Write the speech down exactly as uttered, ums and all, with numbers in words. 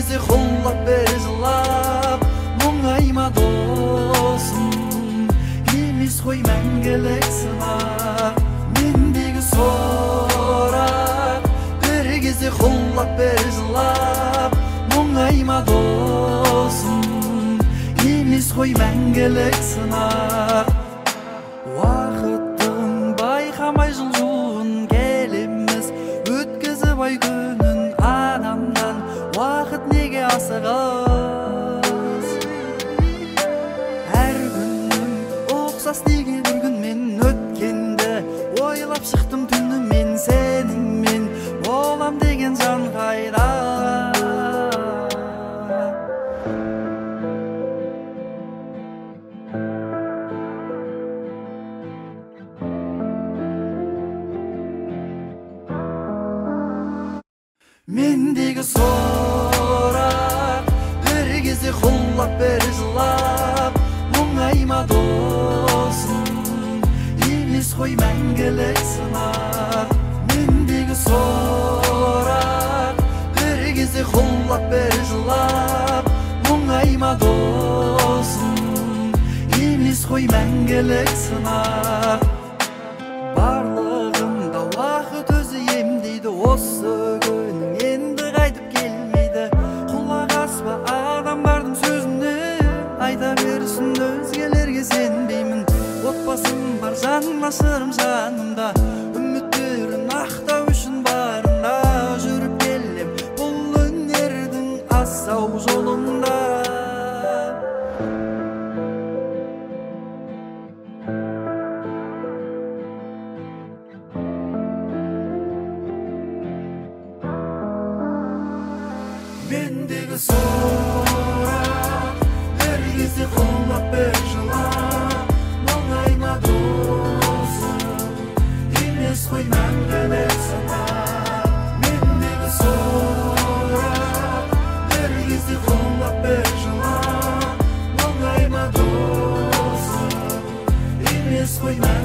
кезде құлап бері жылап мұңайма досым, емес қой мәңгілік сынақ. Мендегі сорақ бір кезде құлап бері жылап мұңайма досым, емес қой мәңгілік сынақ. Уақыттың байқамай жылжуын келеміз, өткізіп ай күнін адамнан. Уақыт неге асығыс? Әр күнім ұқсас неге бір күнмен өткенді ойлап шықтым түнімен. Сеніңмен болам деген жан қайда? Мендегі сорақ бір кезде құлап бері жылап мұңайма досым, емес қой мәңгілік сынақ. Мендегі сорақ бір кезде құлап бері жылап мұңайма досым, емес қой мәңгілік сынақ. Барлығында уақыт өзі емдейді, осы күнің енді қайтып келмейді. Құлақ аспа адамдардың сөзіне, айта берсін өзгелерге сенбеймін. Отбасым бар, жаным ашырым жанымда, үміттерін ақтау үшін барында. Жүріп келем бұл өнердің асау жолында. Мендегі сорақ бір кезде құлап бері жылап мұңайма досым, емес қой мәңгілік сынақ. Мендегі сорақ бір кезде құлап бері жылап мұңайма досым, емес қой мәңгілік сынақ.